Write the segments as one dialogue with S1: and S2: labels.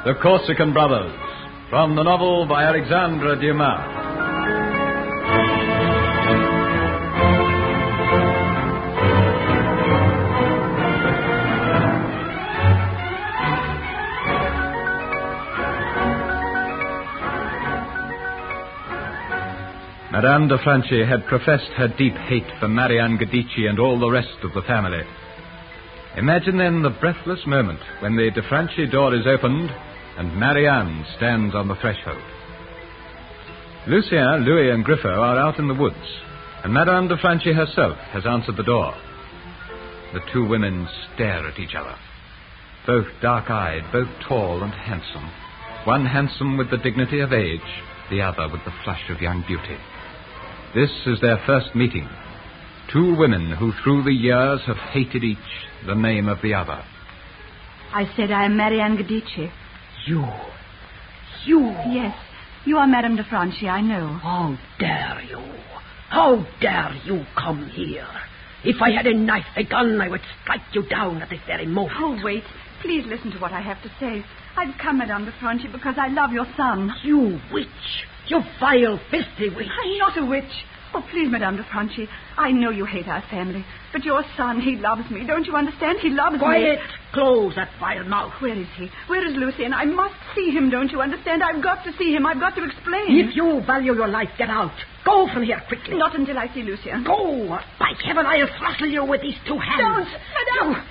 S1: The Corsican Brothers, from the novel by Alexandre Dumas. Madame de Franchi had professed her deep hate for Marianne Gadici and all the rest of the family. Imagine then the breathless moment when the de Franchi door is opened and Marianne stands on the threshold. Lucien, Louis and Griffo are out in the woods, and Madame de Franchi herself has answered the door. The two women stare at each other, both dark-eyed, both tall and handsome, one handsome with the dignity of age, the other with the flush of young beauty. This is their first meeting. Two women who through the years have hated each the name of the other.
S2: I said I am Marianne Gadici.
S3: You?
S2: Yes, you are Madame de Franchi, I know.
S3: How dare you? How dare you come here? If I had a knife, a gun, I would strike you down at this very moment.
S2: Oh, wait. Please listen to what I have to say. I've come, Madame de Franchi, because I love your son.
S3: You witch! You vile, filthy witch!
S2: I'm not a witch. Oh, please, Madame de Franchi, I know you hate our family, but your son, he loves me. Don't you understand? He loves me.
S3: Quiet! Close that vile mouth.
S2: Where is he? Where is Lucien? I must see him, don't you understand? I've got to see him. I've got to explain.
S3: If you value your life, get out. Go from here quickly.
S2: Not until I see Lucien.
S3: Go! By heaven, I'll throttle you with these two hands.
S2: Don't! Madame!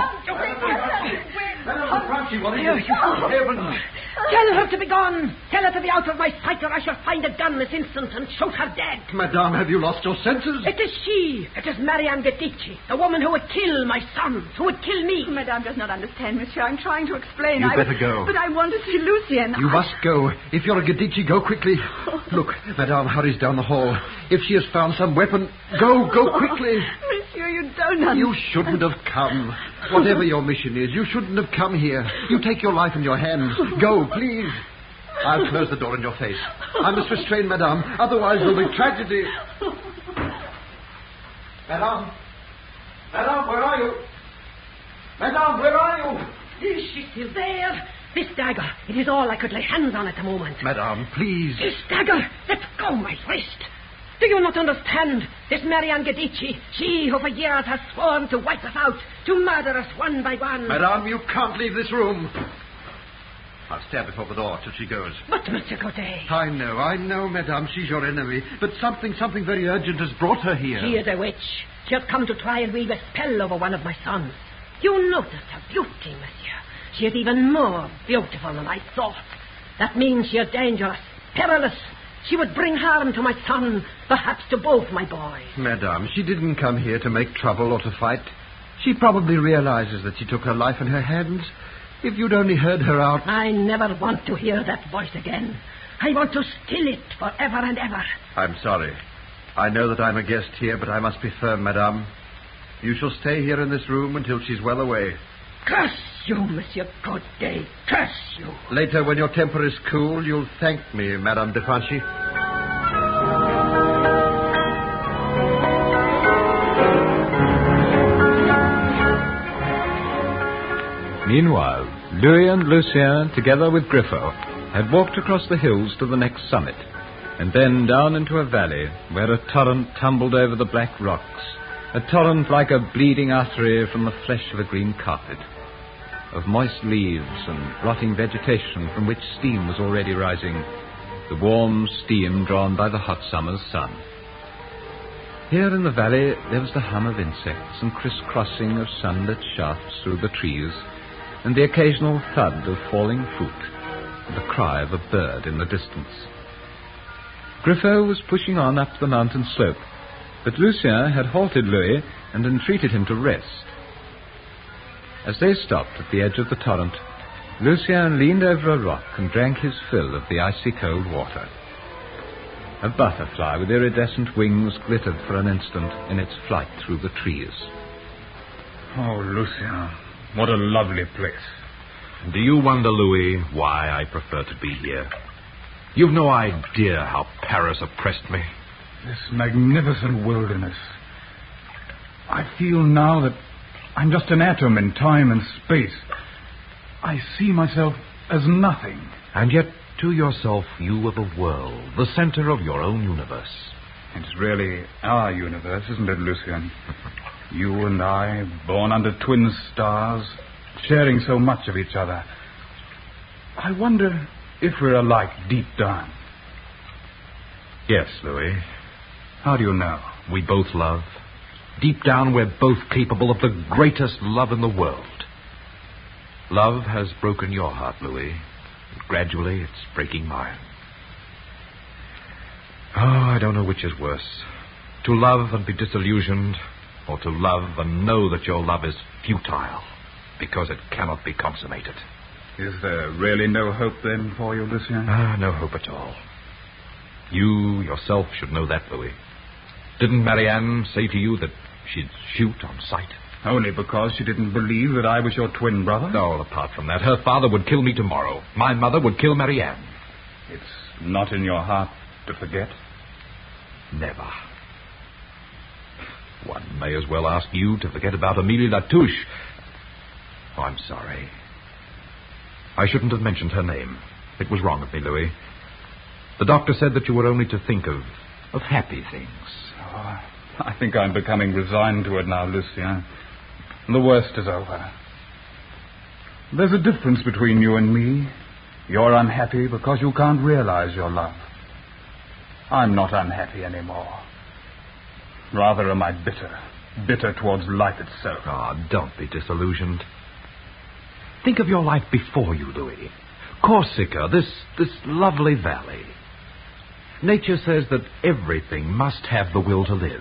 S1: Madame de Franchi, what is it?
S3: Tell her to be gone. Tell her to be out of my sight, or I shall find a gun this instant and shoot her dead.
S4: Madame, have you lost your senses?
S3: It is she. It is Marianne Gadici, the woman who would kill my son, who would kill me.
S2: Madame does not understand, monsieur. I'm trying to explain.
S4: You better go.
S2: But I want to see Lucien.
S4: You must go. If you're a Gadici, go quickly. Look, Madame hurries down the hall. If she has found some weapon, go quickly.
S2: Monsieur, you don't understand.
S4: You shouldn't have come. Whatever your mission is, you shouldn't have come here. You take your life in your hands. Go, please. I'll close the door in your face. I must restrain Madame, otherwise there'll be tragedy. Madame, where are you? Madame, where are you?
S3: Is she still there? This dagger. It is all I could lay hands on at the moment.
S4: Madame, please.
S3: This dagger. Let go my wrist. Do you not understand? This Marianne Gadici, she who for years has sworn to wipe us out, to murder us one by one.
S4: Madame, you can't leave this room. I'll stand before the door till she goes.
S3: But, Monsieur Godet...
S4: I know, Madame, she's your enemy. But something very urgent has brought her here.
S3: She is a witch. She has come to try and weave a spell over one of my sons. You noticed her beauty, Monsieur. She is even more beautiful than I thought. That means she is dangerous, perilous. She would bring harm to my son, perhaps to both my boys.
S4: Madame, she didn't come here to make trouble or to fight. She probably realizes that she took her life in her hands. If you'd only heard her out...
S3: I never want to hear that voice again. I want to still it forever and ever.
S4: I'm sorry. I know that I'm a guest here, but I must be firm, Madame. You shall stay here in this room until she's well away.
S3: Curse you, Monsieur Godet. Curse you.
S4: Later, when your temper is cool, you'll thank me, Madame de Franchi.
S1: Meanwhile, Louis and Lucien, together with Griffo, had walked across the hills to the next summit, and then down into a valley where a torrent tumbled over the black rocks, a torrent like a bleeding artery from the flesh of a green carpet, of moist leaves and rotting vegetation from which steam was already rising, the warm steam drawn by the hot summer's sun. Here in the valley there was the hum of insects and crisscrossing of sunlit shafts through the trees, and the occasional thud of falling fruit, and the cry of a bird in the distance. Griffo was pushing on up the mountain slope, but Lucien had halted Louis and entreated him to rest. As they stopped at the edge of the torrent, Lucien leaned over a rock and drank his fill of the icy cold water. A butterfly with iridescent wings glittered for an instant in its flight through the trees.
S5: Oh, Lucien, what a lovely place.
S6: Do you wonder, Louis, why I prefer to be here? You've no idea how Paris oppressed me.
S5: This magnificent wilderness. I feel now that I'm just an atom in time and space. I see myself as nothing.
S6: And yet, to yourself, you were the world, the center of your own universe.
S5: It's really our universe, isn't it, Lucien? You and I, born under twin stars, sharing so much of each other. I wonder if we're alike deep down.
S6: Yes, Louis.
S5: How do you know?
S6: We both love. Deep down, we're both capable of the greatest love in the world. Love has broken your heart, Louis. And gradually, it's breaking mine. Oh, I don't know which is worse. To love and be disillusioned, or to love and know that your love is futile, because it cannot be consummated.
S5: Is there really no hope, then, for you, Lucien?
S6: No hope at all. You yourself should know that, Louis. Didn't Marianne say to you that she'd shoot on sight?
S5: Only because she didn't believe that I was your twin brother?
S6: All apart from that, her father would kill me tomorrow. My mother would kill Marianne.
S5: It's not in your heart to forget?
S6: Never. One may as well ask you to forget about Amélie Latouche. Oh, I'm sorry. I shouldn't have mentioned her name. It was wrong of me, Louis. The doctor said that you were only to think of happy things.
S5: Oh, I think I'm becoming resigned to it now, Lucien. The worst is over. There's a difference between you and me. You're unhappy because you can't realize your love. I'm not unhappy anymore. Rather am I bitter towards life itself.
S6: Don't be disillusioned. Think of your life before you, Louis. Corsica, this lovely valley. Nature says that everything must have the will to live.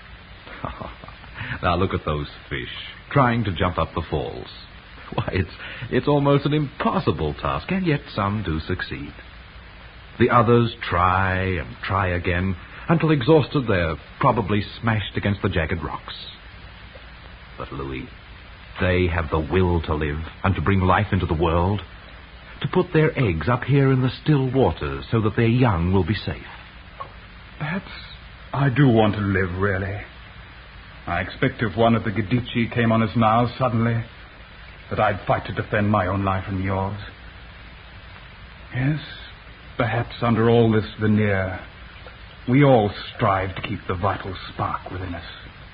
S6: Now look at those fish trying to jump up the falls. Why, it's almost an impossible task, and yet some do succeed. The others try and try again, until exhausted they're probably smashed against the jagged rocks. But Louis, they have the will to live and to bring life into the world, to put their eggs up here in the still waters so that their young will be safe.
S5: Perhaps I do want to live, really. I expect if one of the Giudici came on us now suddenly, that I'd fight to defend my own life and yours. Yes, perhaps under all this veneer, we all strive to keep the vital spark within us.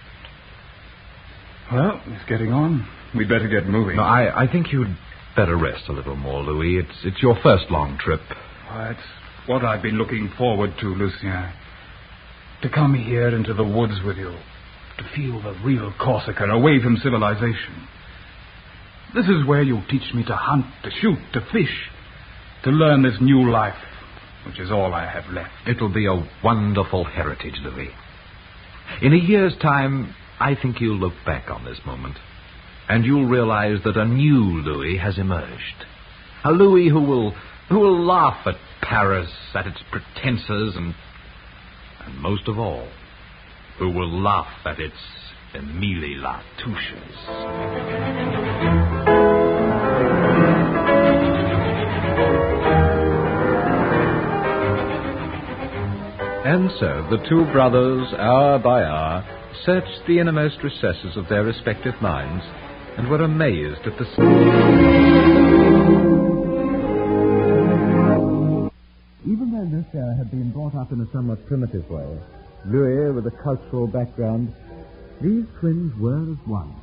S5: Well, it's getting on. We'd better get moving.
S6: No, I think you'd better rest a little more, Louis. It's your first long trip.
S5: It's what I've been looking forward to, Lucien. To come here into the woods with you. To feel the real Corsican, away from civilization. This is where you teach me to hunt, to shoot, to fish. To learn this new life, which is all I have left.
S6: It'll be a wonderful heritage, Louis. In a year's time, I think you'll look back on this moment, and you'll realize that a new Louis has emerged. A Louis who will laugh at Paris, at its pretenses, and most of all, who will laugh at its Amélie Latouches.
S1: And so the two brothers, hour by hour, searched the innermost recesses of their respective minds and were amazed at the... Even though Lucien had been brought up in a somewhat primitive way, Louis with a cultural background, these twins were as one.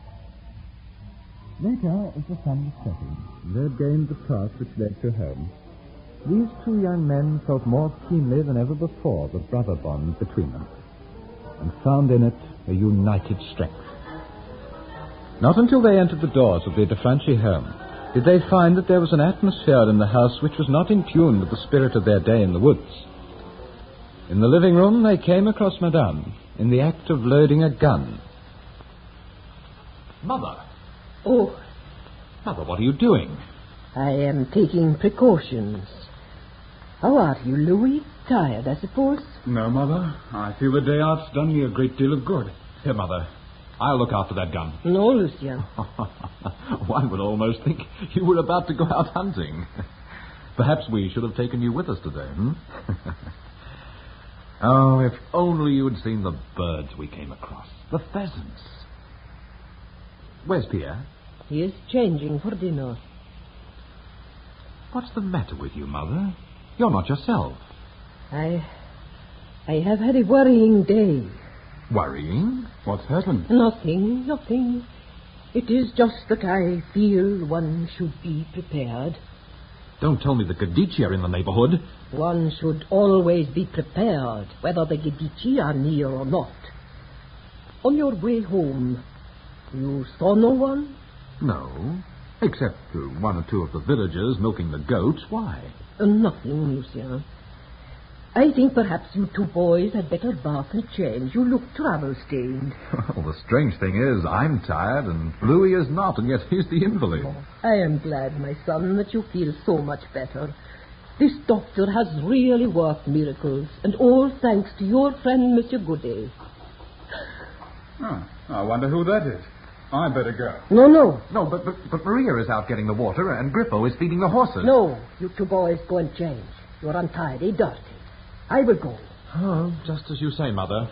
S1: Later, as the sun was setting, they had gained the path which led to home. These two young men felt more keenly than ever before the brother bond between them, and found in it a united strength. Not until they entered the doors of the De Franchi home did they find that there was an atmosphere in the house which was not in tune with the spirit of their day in the woods. In the living room, they came across Madame in the act of loading a gun.
S6: Mother!
S3: Oh,
S6: Mother, what are you doing?
S3: I am taking precautions. How are you, Louis? Tired, I suppose?
S5: No, Mother. I feel the day out's done me a great deal of good.
S6: Here, Mother. I'll look after that gun.
S3: No, Lucien.
S6: One would almost think you were about to go out hunting. Perhaps we should have taken you with us today, Oh, if only you had seen the birds we came across. The pheasants. Where's Pierre?
S3: He is changing for dinner.
S6: What's the matter with you, Mother? You're not yourself.
S3: I have had a worrying day.
S6: Worrying? What's happened?
S3: Nothing. It is just that I feel one should be prepared.
S6: Don't tell me the Gedici are in the neighborhood.
S3: One should always be prepared, whether the Gedici are near or not. On your way home, you saw no one?
S6: No, except one or two of the villagers milking the goats. Why?
S3: Nothing, Lucien. I think perhaps you two boys had better bath and change. You look travel-stained.
S6: Well, the strange thing is, I'm tired and Louis is not, and yet he's the invalid.
S3: I am glad, my son, that you feel so much better. This doctor has really worked miracles, and all thanks to your friend, Monsieur Godet.
S5: Oh, I wonder who that is. I'd better go.
S3: No.
S4: No, but Maria is out getting the water, and Grifo is feeding the horses.
S3: No, you two boys go and change. You're untidy, dirty. I will go.
S6: Oh, just as you say, Mother.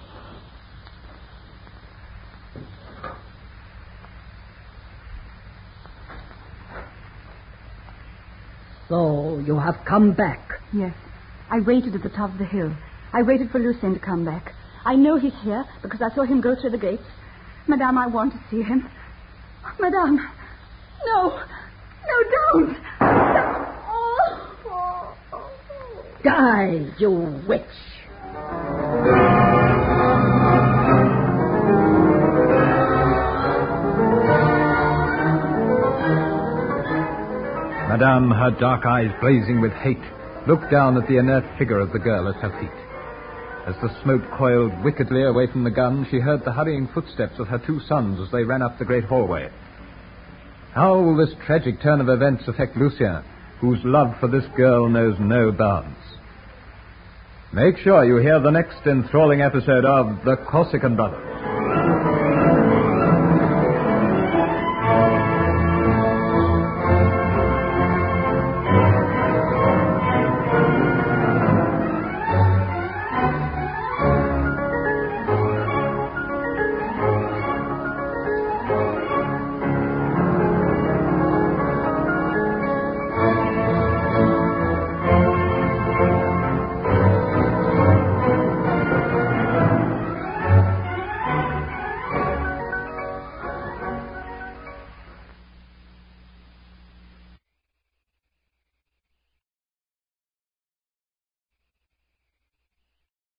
S3: So, you have come back.
S2: Yes. I waited at the top of the hill. I waited for Lucien to come back. I know he's here because I saw him go through the gates. Madame, I want to see him. Madame. No, don't.
S3: Die, you witch.
S1: Madame, her dark eyes blazing with hate, looked down at the inert figure of the girl at her feet. As the smoke coiled wickedly away from the gun, she heard the hurrying footsteps of her two sons as they ran up the great hallway. How will this tragic turn of events affect Lucien, whose love for this girl knows no bounds? Make sure you hear the next enthralling episode of The Corsican Brothers.